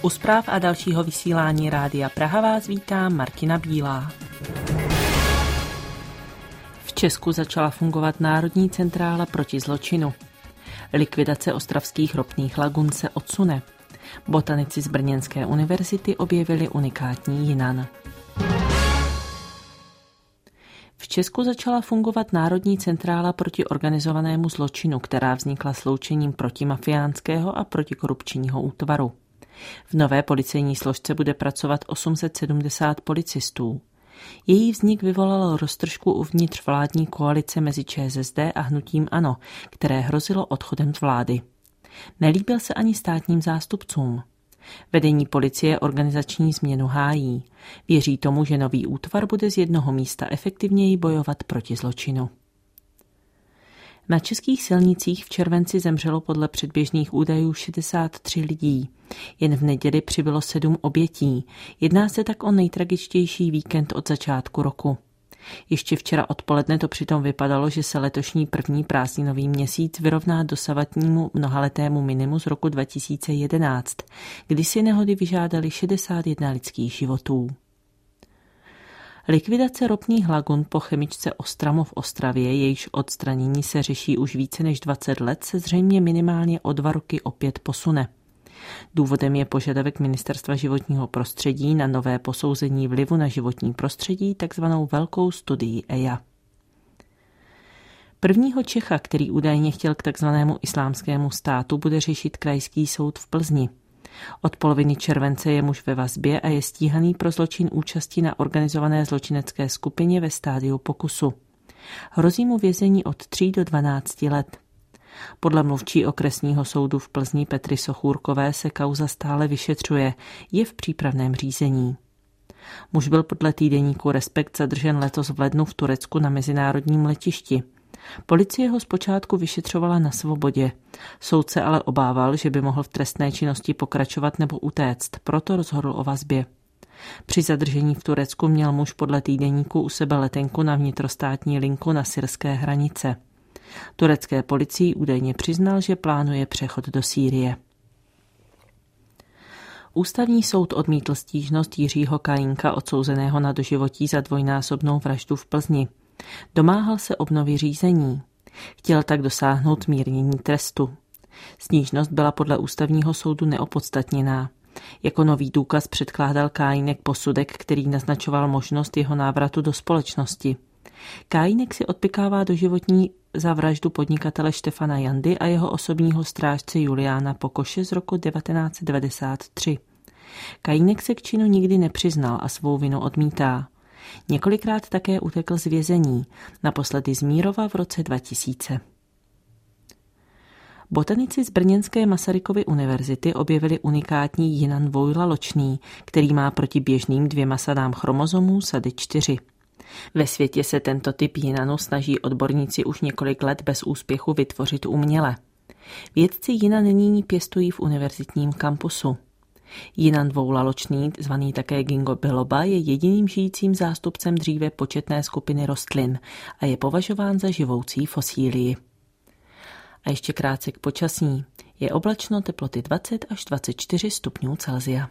U zpráv a dalšího vysílání Rádia Praha vás vítá Martina Bílá. V Česku začala fungovat Národní centrála proti zločinu. Likvidace ostravských ropných lagun se odsune. Botanici z Brněnské univerzity objevili unikátní jinan. V Česku začala fungovat Národní centrála proti organizovanému zločinu, která vznikla sloučením protimafiánského a protikorupčního útvaru. V nové policejní složce bude pracovat 870 policistů. Její vznik vyvolal roztržku uvnitř vládní koalice mezi ČSSD a hnutím ANO, které hrozilo odchodem z vlády. Nelíbil se ani státním zástupcům. Vedení policie organizační změnu hájí. Věří tomu, že nový útvar bude z jednoho místa efektivněji bojovat proti zločinu. Na českých silnicích v červenci zemřelo podle předběžných údajů 63 lidí. Jen v neděli přibylo 7 obětí. Jedná se tak o nejtragičtější víkend od začátku roku. Ještě včera odpoledne to přitom vypadalo, že se letošní první prázdninový měsíc vyrovná dosavadnímu mnohaletému minimu z roku 2011, kdy si nehody vyžádaly 61 lidských životů. Likvidace ropných lagun po chemičce Ostramo v Ostravě, jejíž odstranění se řeší už více než 20 let, se zřejmě minimálně o 2 roky opět posune. Důvodem je požadavek Ministerstva životního prostředí na nové posouzení vlivu na životní prostředí, takzvanou velkou studii EIA. Prvního Čecha, který údajně chtěl k takzvanému islámskému státu, bude řešit krajský soud v Plzni. Od poloviny července je muž ve vazbě a je stíhaný pro zločin účasti na organizované zločinecké skupině ve stádiu pokusu. Hrozí mu vězení od 3 do 12 let. Podle mluvčí okresního soudu v Plzni Petry Sochůrkové se kauza stále vyšetřuje, je v přípravném řízení. Muž byl podle týdeníku Respekt zadržen letos v lednu v Turecku na mezinárodním letišti. Policie ho zpočátku vyšetřovala na svobodě. Soud se ale obával, že by mohl v trestné činnosti pokračovat nebo utéct, proto rozhodl o vazbě. Při zadržení v Turecku měl muž podle týdeníku u sebe letenku na vnitrostátní linku na syrské hranice. Turecké policii údajně přiznal, že plánuje přechod do Sýrie. Ústavní soud odmítl stížnost Jiřího Kajínka, odsouzeného na doživotí za dvojnásobnou vraždu v Plzni. Domáhal se obnovy řízení. Chtěl tak dosáhnout mírnění trestu. Stížnost byla podle ústavního soudu neopodstatněná. Jako nový důkaz předkládal Kajínek posudek, který naznačoval možnost jeho návratu do společnosti. Kajínek si odpykává doživotní za vraždu podnikatele Štefana Jandy a jeho osobního strážce Juliána Pokoše z roku 1993. Kajínek se k činu nikdy nepřiznal a svou vinu odmítá. Několikrát také utekl z vězení, naposledy z Mírova v roce 2000. Botanici z Brněnské Masarykovy univerzity objevili unikátní jinan dvojlaločný, který má proti běžným 2 sadám chromozomů sady 4. Ve světě se tento typ jinanu snaží odborníci už několik let bez úspěchu vytvořit uměle. Vědci jinan nyní pěstují v univerzitním kampusu. Jinan dvoulaločný, zvaný také ginkgo biloba, je jediným žijícím zástupcem dříve početné skupiny rostlin a je považován za živoucí fosílii. A ještě krátce k počasí. Je oblačno, teploty 20 až 24 stupňů Celsia.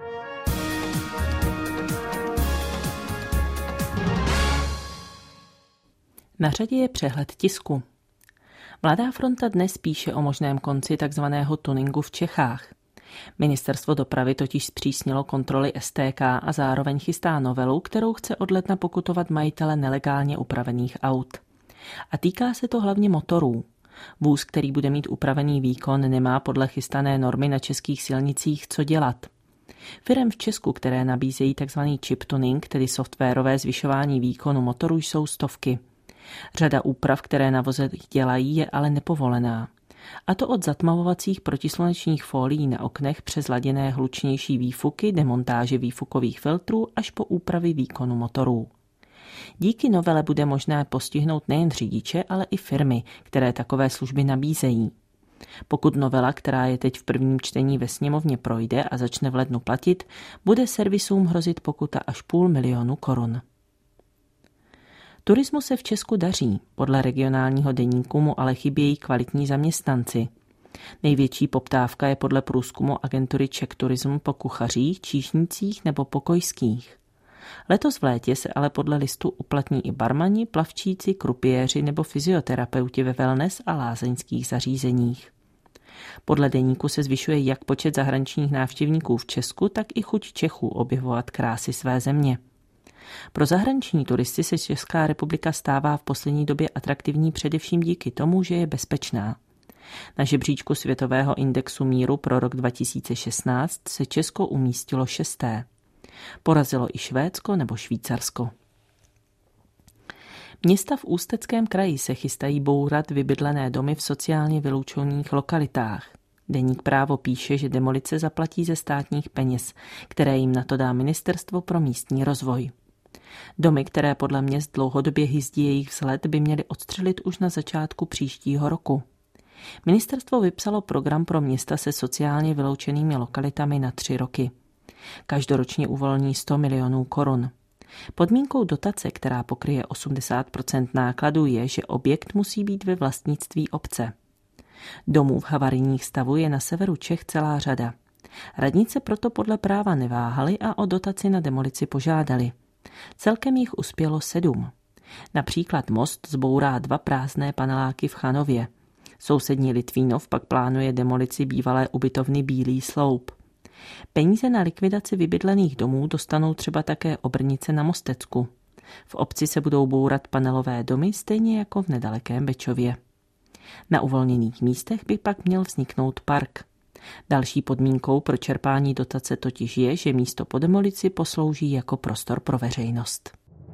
Na řadě je přehled tisku. Mladá fronta dnes píše o možném konci takzvaného tuningu v Čechách. Ministerstvo dopravy totiž zpřísnilo kontroly STK a zároveň chystá novelu, kterou chce od ledna pokutovat majitele nelegálně upravených aut. A týká se to hlavně motorů. Vůz, který bude mít upravený výkon, nemá podle chystané normy na českých silnicích co dělat. Firem v Česku, které nabízejí tzv. Chip tuning, tedy softwarové zvyšování výkonu motorů, jsou stovky. Řada úprav, které na vozech dělají, je ale nepovolená. A to od zatmavovacích protislunečních fólií na oknech přes laděné hlučnější výfuky, demontáže výfukových filtrů až po úpravy výkonu motorů. Díky novele bude možné postihnout nejen řidiče, ale i firmy, které takové služby nabízejí. Pokud novela, která je teď v prvním čtení ve sněmovně, projde a začne v lednu platit, bude servisům hrozit pokuta až 500 000 korun. Turismu se v Česku daří, podle regionálního deníku mu ale chybějí kvalitní zaměstnanci. Největší poptávka je podle průzkumu agentury Czech Tourism po kuchařích, číšnících nebo pokojských. Letos v létě se ale podle listu uplatní i barmani, plavčíci, krupiéři nebo fyzioterapeuti ve wellness a lázeňských zařízeních. Podle deníku se zvyšuje jak počet zahraničních návštěvníků v Česku, tak i chuť Čechů objevovat krásy své země. Pro zahraniční turisty se Česká republika stává v poslední době atraktivní především díky tomu, že je bezpečná. Na žebříčku Světového indexu míru pro rok 2016 se Česko umístilo 6. Porazilo i Švédsko nebo Švýcarsko. Města v Ústeckém kraji se chystají bourat vybydlené domy v sociálně vyloučených lokalitách. Deník Právo píše, že demolice zaplatí ze státních peněz, které jim na to dá Ministerstvo pro místní rozvoj. Domy, které podle měst dlouhodobě hyzdí jejich vzhled, by měly odstřelit už na začátku příštího roku. Ministerstvo vypsalo program pro města se sociálně vyloučenými lokalitami na 3 roky. Každoročně uvolní 100 milionů korun. Podmínkou dotace, která pokryje 80% nákladů, je, že objekt musí být ve vlastnictví obce. Domů v havarijních stavu je na severu Čech celá řada. Radnice proto podle práva neváhaly a o dotaci na demolici požádali. Celkem jich uspělo 7. Například Most zbourá 2 prázdné paneláky v Chanově. Sousední Litvínov pak plánuje demolici bývalé ubytovny Bílý sloup. Peníze na likvidaci vybydlených domů dostanou třeba také Obrnice na Mostecku. V obci se budou bourat panelové domy, stejně jako v nedalekém Bečově. Na uvolněných místech by pak měl vzniknout park. Další podmínkou pro čerpání dotace totiž je, že místo po demolici poslouží jako prostor pro veřejnost.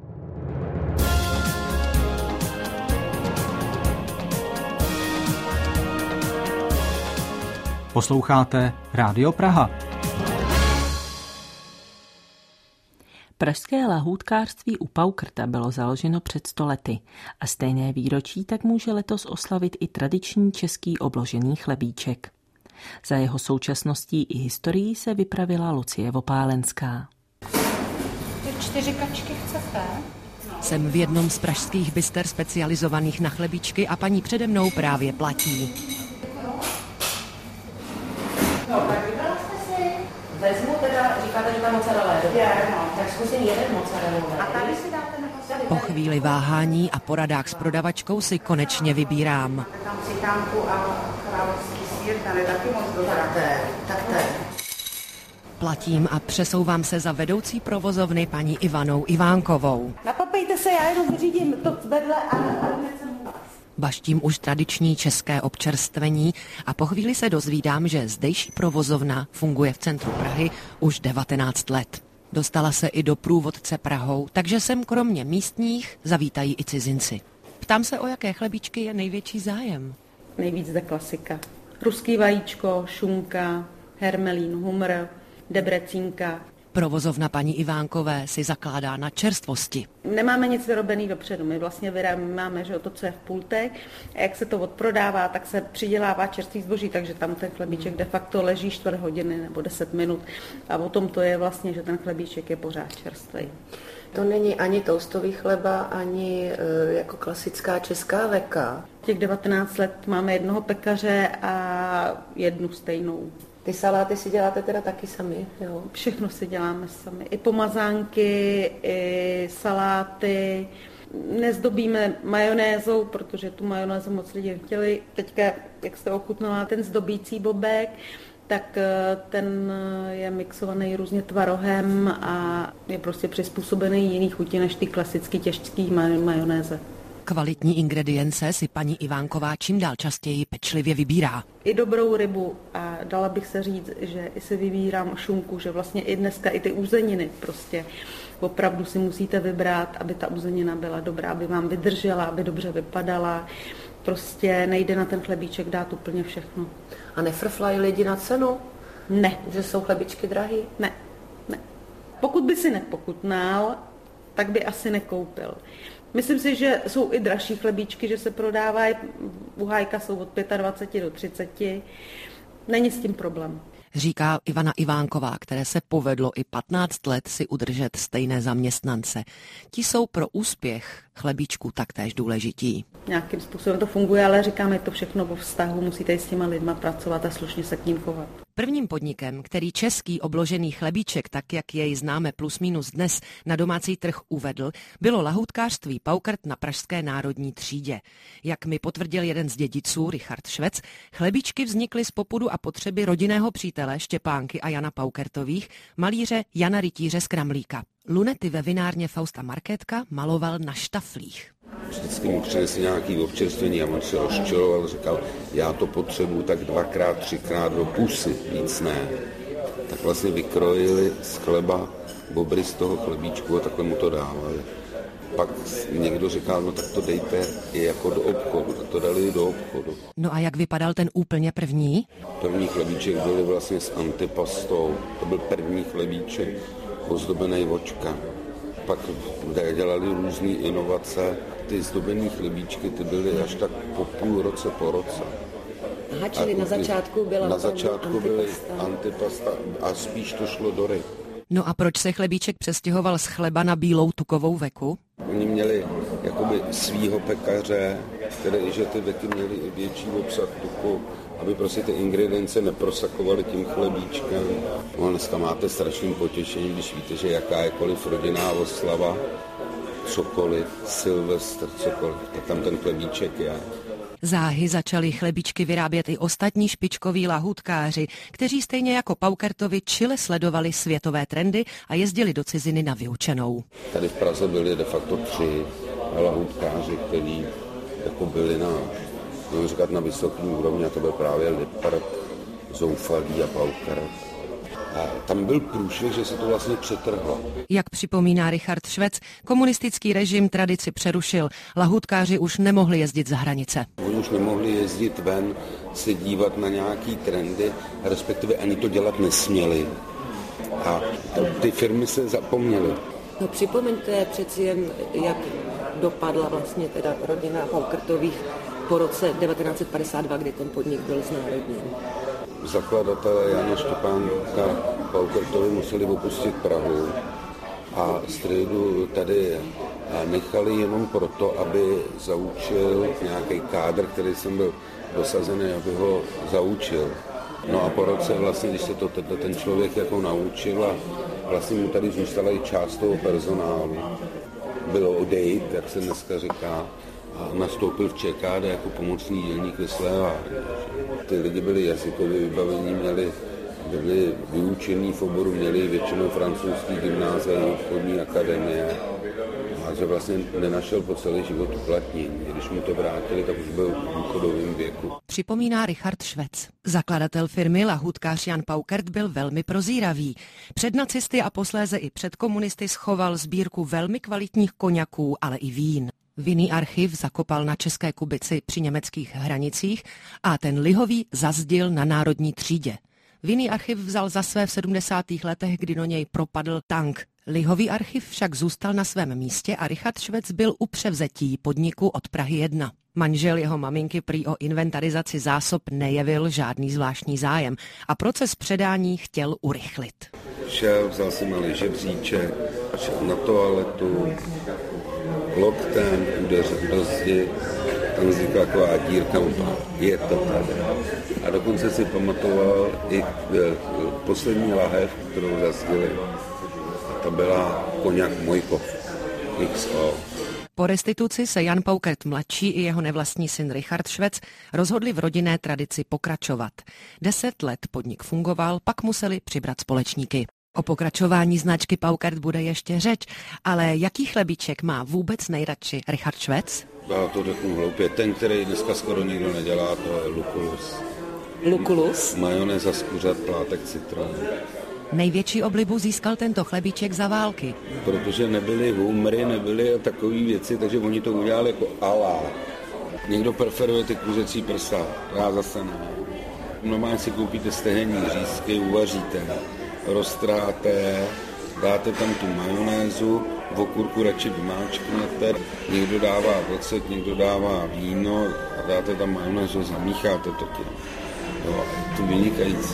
Posloucháte Rádio Praha. Pražské lahůdkářství u Paukrta bylo založeno před 100 lety a stejné výročí tak může letos oslavit i tradiční český obložený chlebíček. Za jeho současností i historií se vypravila Lucie Vopálenská. 4 kačky chcete? Jsem v jednom z pražských byster specializovaných na chlebíčky a paní přede mnou právě platí. No, tak vybrala jste si. Vezmu teda, říkáte, že ta mozzarella je dobrá. Tak zkusím jeden mozzarella. A tady si dáte nebo tady? Po chvíli váhání a poradách s prodavačkou si konečně vybírám. Tam cikánku a královský sýr, ten je taky moc dobrá. Tak to je. Platím a přesouvám se za vedoucí provozovny paní Ivanou Ivánkovou. Napapejte se, já jenom vyřídím to vedle a hned jsem u vás. Baštím už tradiční české občerstvení a po chvíli se dozvídám, že zdejší provozovna funguje v centru Prahy už 19 let. Dostala se i do průvodce Prahou, takže sem kromě místních zavítají i cizinci. Ptám se, o jaké chlebíčky je největší zájem. Nejvíc zde klasika. Ruský vajíčko, šunka, hermelín, humr, debrecínka. Provozovna paní Ivánkové si zakládá na čerstvosti. Nemáme nic vyrobený dopředu, my vlastně máme, že to, co je v pultech, a jak se to odprodává, tak se přidělává čerstvý zboží, takže tam ten chlebíček de facto leží 4 hodiny nebo 10 minut a o tom to je vlastně, že ten chlebíček je pořád čerstvý. To není ani toastový chleba, ani jako klasická česká veka. Těch 19 let máme jednoho pekaře a jednu stejnou. Ty saláty si děláte teda taky sami, jo? Všechno si děláme sami. I pomazánky, i saláty. Nezdobíme majonézou, protože tu majonézu moc lidi chtěli. Teďka, jak jste ochutnala ten zdobící bobek, tak ten je mixovaný různě tvarohem a je prostě přizpůsobený jiný chuti než ty klasicky těžké majonéze. Kvalitní ingredience si paní Ivánková čím dál častěji pečlivě vybírá. I dobrou rybu a dala bych se říct, že i si vybírám šunku, že vlastně i dneska i ty uzeniny prostě opravdu si musíte vybrat, aby ta uzenina byla dobrá, aby vám vydržela, aby dobře vypadala. Prostě nejde na ten chlebíček dát úplně všechno. A nefrflají lidi na cenu? Ne. Že jsou chlebíčky drahý? Ne. Pokud by si nepokutnal, tak by asi nekoupil. Myslím si, že jsou i dražší chlebíčky, že se prodávají, u Hájka jsou od 25 do 30. Není s tím problém. Říká Ivana Ivánková, které se povedlo i 15 let si udržet stejné zaměstnance. Ti jsou pro úspěch chlebíčku taktéž důležití. Nějakým způsobem to funguje, ale říkám, je to všechno o vztahu, musíte s těma lidma pracovat a slušně se k ním chovat. Prvním podnikem, který český obložený chlebíček, tak jak jej známe plus minus dnes, na domácí trh uvedl, bylo lahůdkářství Paukert na pražské Národní třídě. Jak mi potvrdil jeden z dědiců, Richard Švec, chlebíčky vznikly z popudu a potřeby rodinného přítele Štěpánky a Jana Paukertových, malíře Jana Rytíře z Kramlíka. Lunety ve vinárně Fausta Markétka maloval na štaflích. Vždycky mu přinesl nějaký občerstvení a on se rozčiloval, říkal, já to potřebuji tak 2x, 3x do pusy, víc ne. Tak vlastně vykrojili z chleba bobry z toho chlebíčku a takhle mu to dávali. Pak někdo říkal, no tak to dejte i jako do obchodu, tak to dali do obchodu. No a jak vypadal ten úplně první? První chlebíček byl vlastně s antipastou, to byl první chlebíček ozdobený vočka. Pak dělali různé inovace, ty zdobené chlebíčky, ty byly až tak po půl roce, po roce. Aha, čili na začátku byla na začátku byly antipasta a spíš to šlo do ryb. No a proč se chlebíček přestěhoval z chleba na bílou tukovou veku? Oni měli jakoby svýho pekaře, že ty veky měly i větší obsah tuku, aby prostě ty ingredience neprosakovaly tím chlebíčkem. No, dneska máte strašným potěšení, když víte, že jakákoliv rodinná oslava, cokoliv, Silvestr, cokoliv, tak tam ten chlebíček je. Záhy začali chlebíčky vyrábět i ostatní špičkoví lahůdkáři, kteří stejně jako Paukertovi čile sledovali světové trendy a jezdili do ciziny na vyučenou. Tady v Praze byli de facto 3 lahůdkáři, kteří jako byli na vysoké úrovni, a to byl právě Lippert, Zoufalý a Paukert. A tam byl průšvih, že se to vlastně přetrhlo. Jak připomíná Richard Švec, komunistický režim tradici přerušil. Lahůdkáři už nemohli jezdit za hranice. Oni už nemohli jezdit ven, se dívat na nějaký trendy, respektive ani to dělat nesměli. A ty firmy se zapomněly. No připomeňte přeci jen, jak dopadla vlastně teda rodina Paukertových po roce 1952, kdy ten podnik byl znárodněn. Zakladatelé Jana Štěpánka Paukertovi museli opustit Prahu a strejdu tady nechali jenom proto, aby zaučil nějaký kádr, který jsem byl dosazený, aby ho zaučil. No a po roce vlastně, když se to ten člověk jako naučil a vlastně mu tady zůstala i část toho personálu. Bylo odejít, jak se dneska říká, a nastoupil v ČKD jako pomocný dělník ve slévárně. Ty lidi byli jazykově vybavení, byli vyučení v oboru, měli většinou francouzský gymnázia, obchodní akademie a že vlastně nenašel po celý život uplatnění. Když mu to vrátili, tak už byl v důchodovém věku. Připomíná Richard Švec. Zakladatel firmy lahůdkář Jan Paukert byl velmi prozíravý. Před nacisty a posléze i před komunisty schoval sbírku velmi kvalitních koňaků, ale i vín. Vinný archiv zakopal na České Kubici při německých hranicích a ten lihový zazdil na Národní třídě. Vinný archiv vzal za své v 70. letech, kdy do něj propadl tank. Lihový archiv však zůstal na svém místě a Richard Švec byl u převzetí podniku od Prahy 1. Manžel jeho maminky prý o inventarizaci zásob nejevil žádný zvláštní zájem a proces předání chtěl urychlit. Šel, vzal si malý žebříček, šel na toaletu, loktem udeřil do zdi, tam vznikla taková dírka, je to tady. A dokonce si pamatoval i poslední lahev, kterou zazdili. A to byla koňak Mojkov, XO. Po restituci se Jan Paukert mladší i jeho nevlastní syn Richard Švec rozhodli v rodinné tradici pokračovat. 10 let podnik fungoval, pak museli přibrat společníky. O pokračování značky Paukert bude ještě řeč, ale jaký chlebíček má vůbec nejradši Richard Švec? Já to řeknu hloupě. Ten, který dneska skoro nikdo nedělá, to je Lucullus. Lucullus? Majonéza z kuřat, plátek citron. Největší oblibu získal tento chlebíček za války. Protože nebyly humry, nebyly takové věci, takže oni to udělali jako alá. Někdo preferuje ty kuřecí prsa, já zase ne. Normálně si koupíte stehenní řízky, uvaříte, roztráte, dáte tam tu majonézu, v okurku radši vymáčknete, někdo dává ocet, někdo dává víno a dáte tam majonézu, zamícháte to tím. Jo, to vynikající.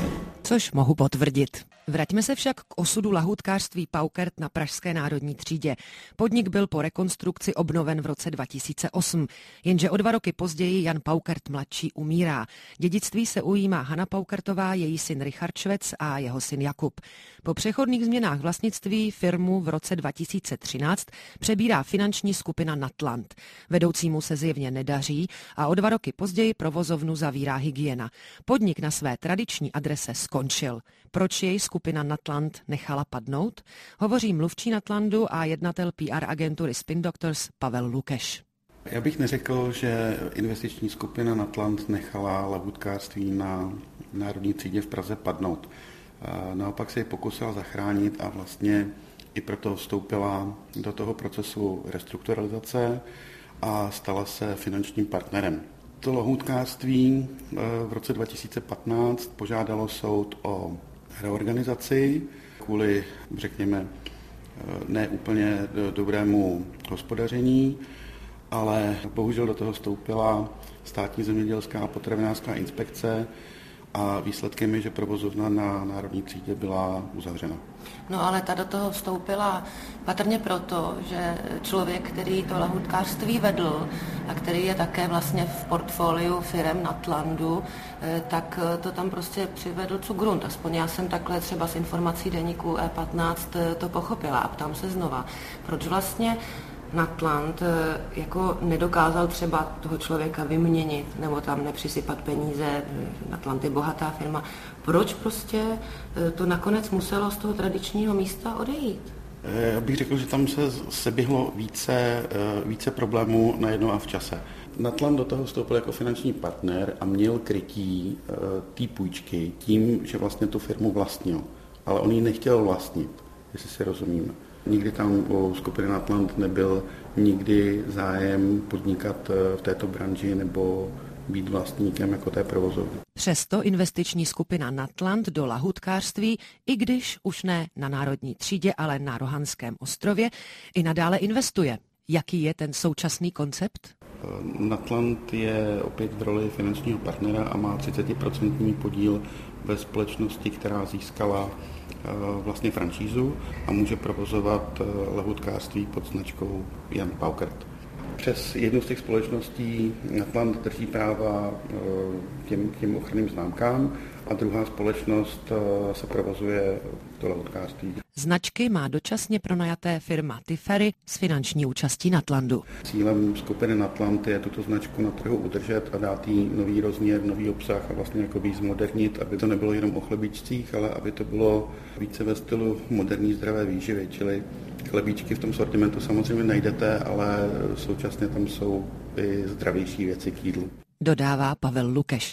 Což mohu potvrdit. Vraťme se však k osudu lahůdkářství Paukert na pražské Národní třídě. Podnik byl po rekonstrukci obnoven v roce 2008, jenže o 2 roky později Jan Paukert mladší umírá. Dědictví se ujímá Hana Paukertová, její syn Richard Švec a jeho syn Jakub. Po přechodných změnách vlastnictví firmu v roce 2013 přebírá finanční skupina Natland. Vedoucímu se zjevně nedaří a o 2 roky později provozovnu zavírá Hygiena. Podnik na své tradiční adrese skončil. Proč jej skupina Natland nechala padnout? Hovoří mluvčí Natlandu a jednatel PR agentury Spin Doctors Pavel Lukeš. Já bych neřekl, že investiční skupina Natland nechala lahůdkářství na Národní třídě v Praze padnout. Naopak se ji pokusila zachránit a vlastně i proto vstoupila do toho procesu restrukturalizace a stala se finančním partnerem. To lahůdkářství v roce 2015 požádalo soud o reorganizaci kvůli, řekněme, ne úplně dobrému hospodaření, ale bohužel do toho vstoupila Státní zemědělská a potravinářská inspekce a výsledkem je, že provozovna na Národní třídě byla uzavřena. No ale ta do toho vstoupila patrně proto, že člověk, který to lahůdkářství vedl a který je také vlastně v portfoliu firem Natlandu, tak to tam prostě přivedl zu Grund. Aspoň já jsem takhle třeba z informací deníku E15 to pochopila a ptám se znova, proč vlastně Natland jako nedokázal třeba toho člověka vyměnit nebo tam nepřisypat peníze, Natland je bohatá firma. Proč prostě to nakonec muselo z toho tradičního místa odejít? Já bych řekl, že tam se seběhlo více problémů najednou a v čase. Natland do toho vstoupil jako finanční partner a měl krytí té půjčky tím, že vlastně tu firmu vlastnil. Ale on ji nechtěl vlastnit, jestli si rozumíme. Nikdy tam u skupiny Natland nebyl nikdy zájem podnikat v této branži nebo být vlastníkem jako té provozovny. Přesto investiční skupina Natland do lahůdkářství, i když už ne na Národní třídě, ale na Rohanském ostrově, i nadále investuje. Jaký je ten současný koncept? Natland je opět v roli finančního partnera a má 30% podíl ve společnosti, která získala vlastně franšízu a může provozovat lahůdkářství pod značkou Jan Paukert. Přes jednu z těch společností Natland drží práva těm ochranným známkám a druhá společnost se provozuje to lahůdkářství. Značky má dočasně pronajaté firma Tifery s finanční účastí Natlandu. Cílem skupiny Natland je tuto značku na trhu udržet a dát jí nový rozměr, nový obsah a vlastně jakoby zmodernit, aby to nebylo jenom o chlebíčcích, ale aby to bylo více ve stylu moderní zdravé výživy, čili chlebíčky v tom sortimentu samozřejmě najdete, ale současně tam jsou i zdravější věci k jídlu. Dodává Pavel Lukeš.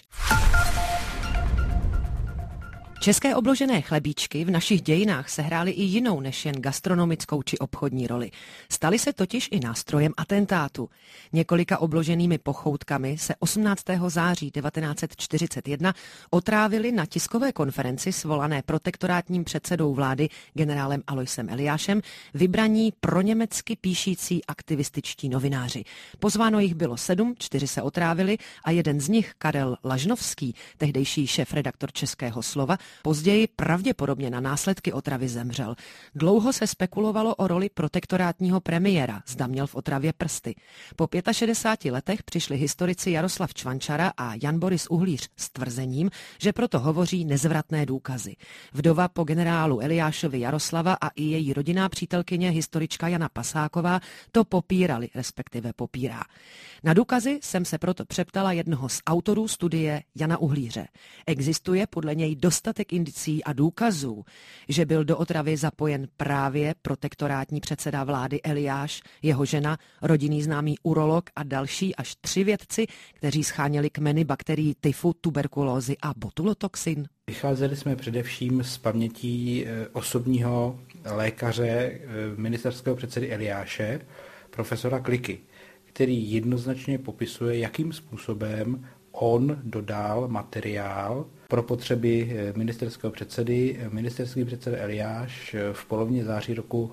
České obložené chlebíčky v našich dějinách sehrály i jinou než jen gastronomickou či obchodní roli. Staly se totiž i nástrojem atentátu. Několika obloženými pochoutkami se 18. září 1941 otrávili na tiskové konferenci svolané protektorátním předsedou vlády generálem Aloisem Eliášem vybraní proněmecky píšící aktivističtí novináři. Pozváno jich bylo 7, 4 se otrávili a jeden z nich, Karel Lažnovský, tehdejší šéfredaktor Českého slova, později pravděpodobně na následky otravy zemřel. Dlouho se spekulovalo o roli protektorátního premiéra, zda měl v otravě prsty. Po 65 letech přišli historici Jaroslav Čvančara a Jan Boris Uhlíř s tvrzením, že proto hovoří nezvratné důkazy. Vdova po generálu Eliášovi Jaroslava a i její rodinná přítelkyně historička Jana Pasáková to popírali, respektive popírá. Na důkazy jsem se proto přeptala jednoho z autorů studie Jana Uhlíře. Existuje podle něj dostatek indicí a důkazů, že byl do otravy zapojen právě protektorátní předseda vlády Eliáš, jeho žena, rodinný známý urolog a další až 3 vědci, kteří scháněli kmeny bakterií tyfu, tuberkulózy a botulotoxin? Vycházeli jsme především z pamětí osobního lékaře ministerského předsedy Eliáše, profesora Kliky, který jednoznačně popisuje, jakým způsobem on dodal materiál pro potřeby ministerský předseda Eliáš v polovině září roku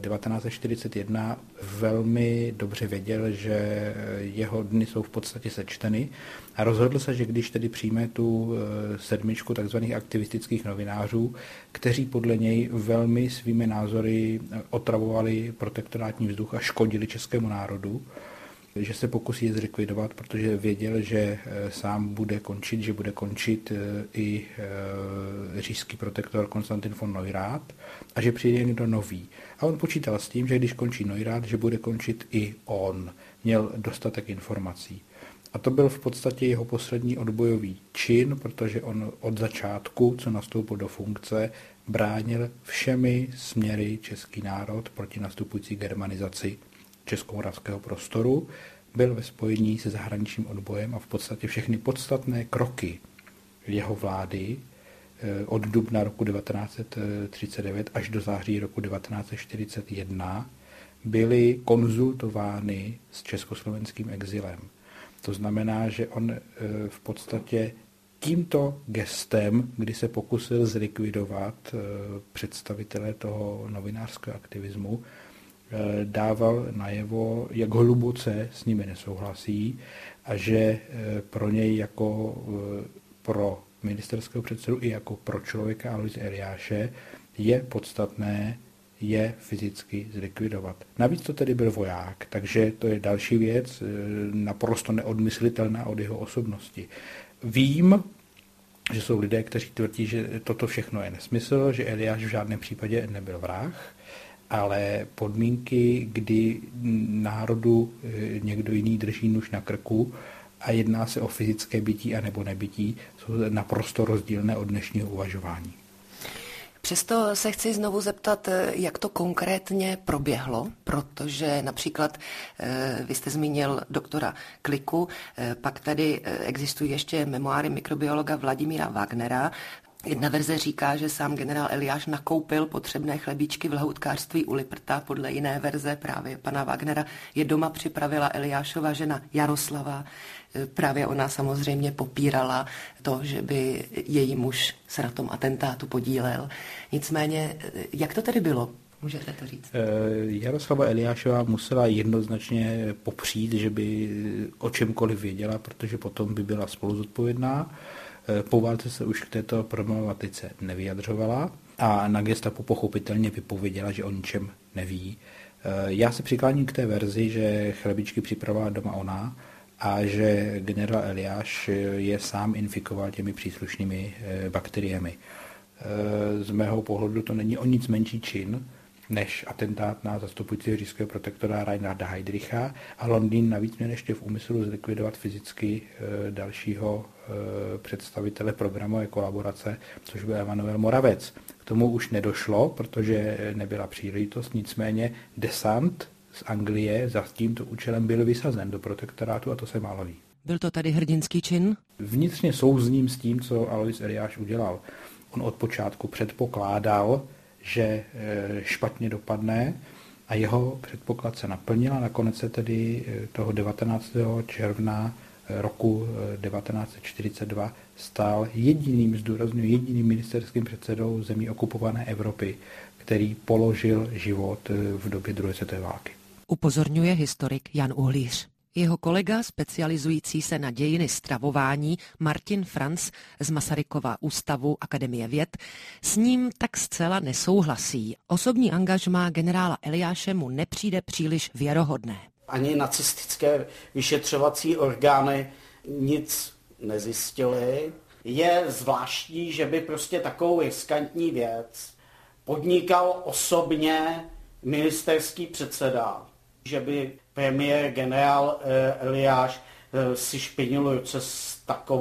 1941 velmi dobře věděl, že jeho dny jsou v podstatě sečteny a rozhodl se, že když tedy přijme tu sedmičku takzvaných aktivistických novinářů, kteří podle něj velmi svými názory otravovali protektorátní vzduch a škodili českému národu, že se pokusí je zlikvidovat, protože věděl, že sám bude končit, že bude končit i říšský protektor Konstantin von Neurath a že přijde někdo nový. A on počítal s tím, že když končí Neurath, že bude končit i on. Měl dostatek informací. A to byl v podstatě jeho poslední odbojový čin, protože on od začátku, co nastoupil do funkce, bránil všemi směry český národ proti nastupující germanizaci českomoravského prostoru, byl ve spojení se zahraničním odbojem a v podstatě všechny podstatné kroky jeho vlády od dubna roku 1939 až do září roku 1941 byly konzultovány s československým exilem. To znamená, že on v podstatě tímto gestem, kdy se pokusil zlikvidovat představitele toho novinářského aktivismu, dával najevo, jak hluboce s nimi nesouhlasí a že pro něj jako pro ministerského předsedu i jako pro člověka Aloise Eliáše je podstatné je fyzicky zlikvidovat. Navíc to tedy byl voják, takže to je další věc, naprosto neodmyslitelná od jeho osobnosti. Vím, že jsou lidé, kteří tvrdí, že toto všechno je nesmysl, že Eliáš v žádném případě nebyl vrah, ale podmínky, kdy národu někdo jiný drží nůž na krku a jedná se o fyzické bytí a nebo nebytí, jsou naprosto rozdílné od dnešního uvažování. Přesto se chci znovu zeptat, jak to konkrétně proběhlo, protože například vy jste zmínil doktora Kliku, pak tady existují ještě memoáry mikrobiologa Vladimíra Wagnera. Jedna verze říká, že sám generál Eliáš nakoupil potřebné chlebíčky v lahoutkářství u Liprta, podle jiné verze právě pana Wagnera je doma připravila Eliášova žena Jaroslava. Právě ona samozřejmě popírala to, že by její muž se na tom atentátu podílel. Nicméně, jak to tedy bylo? Můžete to říct? Jaroslava Eliášová musela jednoznačně popřít, že by o čemkoliv věděla, protože potom by byla spoluzodpovědná. Po válce se už k této problematice nevyjadřovala a na gestapu pochopitelně vypověděla, že o ničem neví. Já se přikláním k té verzi, že chlebičky připravovala doma ona a že generál Eliáš je sám infikoval těmi příslušnými bakteriemi. Z mého pohledu to není o nic menší čin, než atentát na zastupujícího říšského protektora Reinharda Heydricha a Londýn navíc měl ještě v úmyslu zlikvidovat fyzicky dalšího představitele programové kolaborace, což byl Emanuel Moravec. K tomu už nedošlo, protože nebyla příležitost, nicméně desant z Anglie za tímto účelem byl vysazen do protektorátu a to se málo ví. Byl to tady hrdinský čin? Vnitřně souzním s tím, co Alois Eliáš udělal. On od počátku předpokládal, že špatně dopadne a jeho předpoklad se naplnil a nakonec se tedy toho 19. června roku 1942 stal jediným ministerským předsedou zemí okupované Evropy, který položil život v době druhé světové války. Upozorňuje historik Jan Uhlíř. Jeho kolega, specializující se na dějiny stravování, Martin Franz z Masarykova ústavu Akademie věd, s ním tak zcela nesouhlasí. Osobní angažmá generála Eliáše mu nepřijde příliš věrohodné. Ani nacistické vyšetřovací orgány nic nezjistily. Je zvláštní, že by prostě takovou riskantní věc podnikal osobně ministerský předseda, že by premiér generál Eliáš si špinil ruce s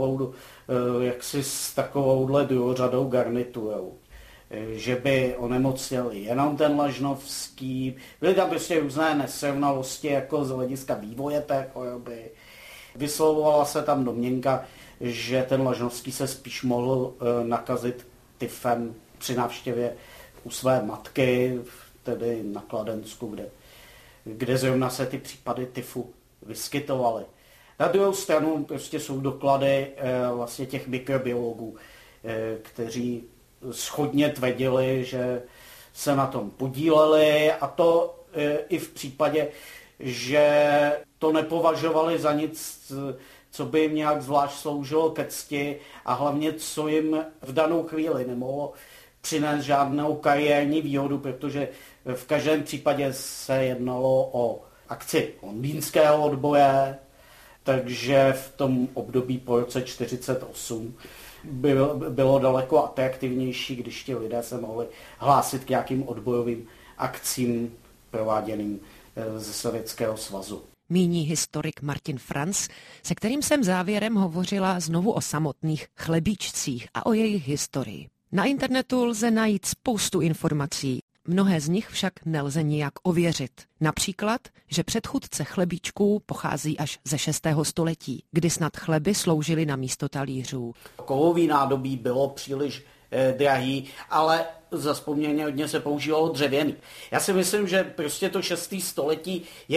takovouhle druhořadou garniturou. Že by onemocněl jenom ten Lažnovský. Byly tam prostě různé nesrovnalosti jako z hlediska vývoje té choroby. Vyslovovala se tam domněnka, že ten Lažnovský se spíš mohl nakazit tyfem při návštěvě u své matky, tedy na Kladensku, kde zrovna se ty případy tyfu vyskytovaly. Na druhou stranu prostě jsou doklady vlastně těch mikrobiologů, kteří shodně tvrdili, že se na tom podíleli, a to i v případě, že to nepovažovali za nic, co by jim nějak zvlášť sloužilo ke cti a hlavně, co jim v danou chvíli nemohlo přinést žádnou kariérní výhodu, protože v každém případě se jednalo o akci londýnského odboje, takže v tom období po roce 1948 bylo daleko atraktivnější, když ti lidé se mohli hlásit k nějakým odbojovým akcím prováděným ze Sovětského svazu. Míní historik Martin Franz, se kterým jsem závěrem hovořila znovu o samotných chlebíčcích a o jejich historii. Na internetu lze najít spoustu informací, mnohé z nich však nelze nijak ověřit. Například, že předchůdce chlebíčků pochází až ze 6. století, kdy snad chleby sloužily na místo talířů. Kovový nádobí bylo příliš drahý, ale zas poměrně hodně se používalo dřevěný. Já si myslím, že prostě to 6. století je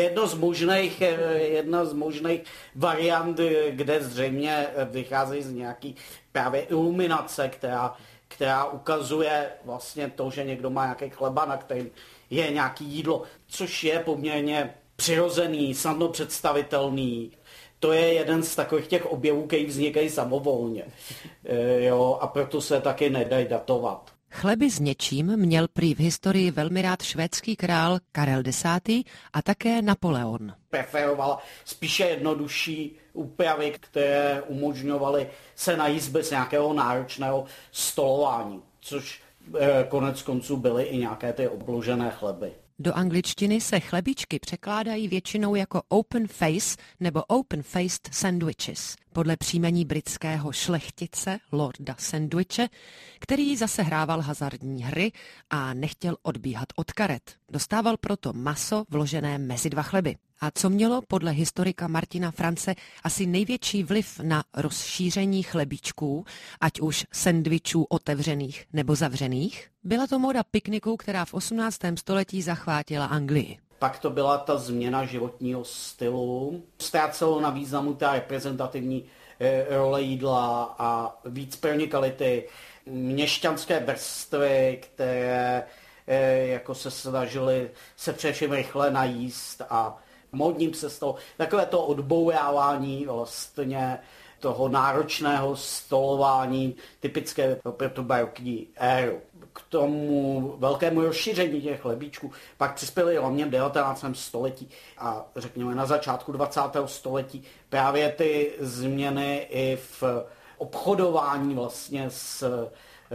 jedna z možných variant, kde zřejmě vycházejí z nějaký právě iluminace, která ukazuje vlastně to, že někdo má nějaký chleba, na kterým je nějaký jídlo, což je poměrně přirozený, snadno představitelný. To je jeden z takových těch objevů, který vznikají samovolně. A proto se taky nedají datovat. Chleby s něčím měl prý v historii velmi rád švédský král Karel X. a také Napoleon. Preferovala spíše jednodušší úpravy, které umožňovaly se najíst bez nějakého náročného stolování, což konec konců byly i nějaké ty obložené chleby. Do angličtiny se chlebíčky překládají většinou jako open face nebo open faced sandwiches, podle příjmení britského šlechtice Lorda Sandwiche, který zase hrával hazardní hry a nechtěl odbíhat od karet. Dostával proto maso vložené mezi dva chleby. A co mělo podle historika Martina France asi největší vliv na rozšíření chlebíčků, ať už sendvičů otevřených nebo zavřených? Byla to móda pikniků, která v 18. století zachvátila Anglii. Pak to byla ta změna životního stylu. Ztrácelo na významu ta reprezentativní role jídla a víc pronikaly ty měšťanské vrstvy, které jako se snažily se především rychle najíst a módním se stalo takové to odbourávání vlastně toho náročného stolování typické pro tu barokní éru. K tomu velkému rozšíření těch chlebíčků pak přispěly hlavně v 19. století a řekněme na začátku 20. století právě ty změny i v obchodování vlastně s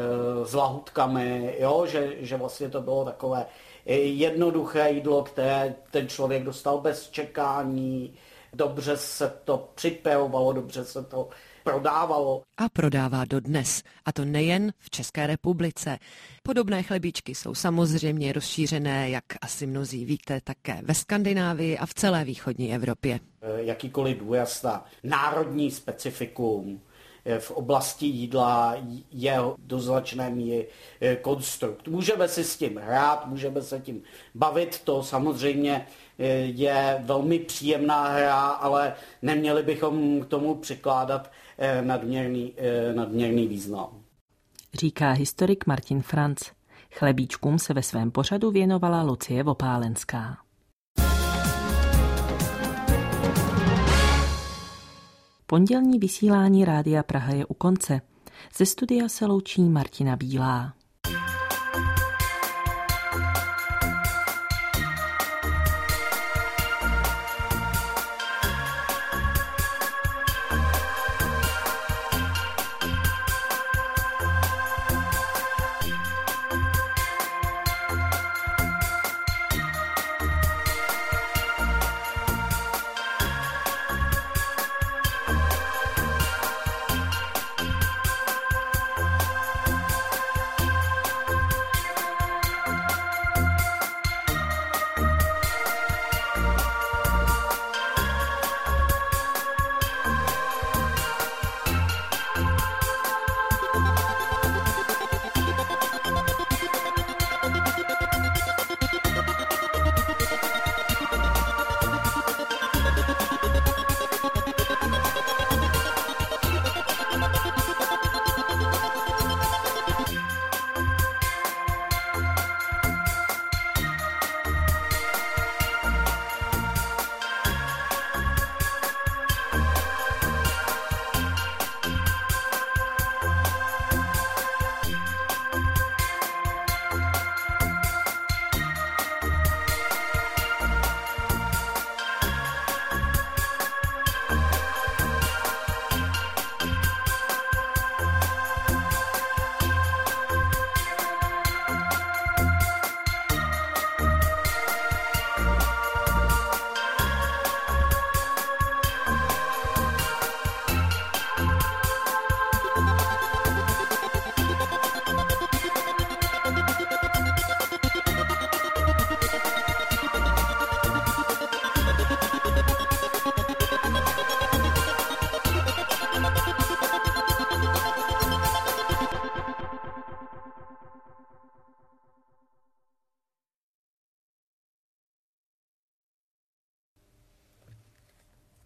lahutkami, že vlastně to bylo takové jednoduché jídlo, které ten člověk dostal bez čekání, dobře se to připravovalo, dobře se to prodávalo. A prodává dodnes. A to nejen v České republice. Podobné chlebíčky jsou samozřejmě rozšířené, jak asi mnozí víte, také ve Skandinávii a v celé východní Evropě. Jakýkoliv důraz na národní specifikum v oblasti jídla je do značné míry konstrukt. Můžeme si s tím hrát, můžeme se tím bavit, to samozřejmě je velmi příjemná hra, ale neměli bychom k tomu přikládat nadměrný význam. Říká historik Martin Franz. Chlebíčkům se ve svém pořadu věnovala Lucie Vopálenská. Pondělní vysílání Rádia Praha je u konce. Ze studia se loučí Martina Bílá.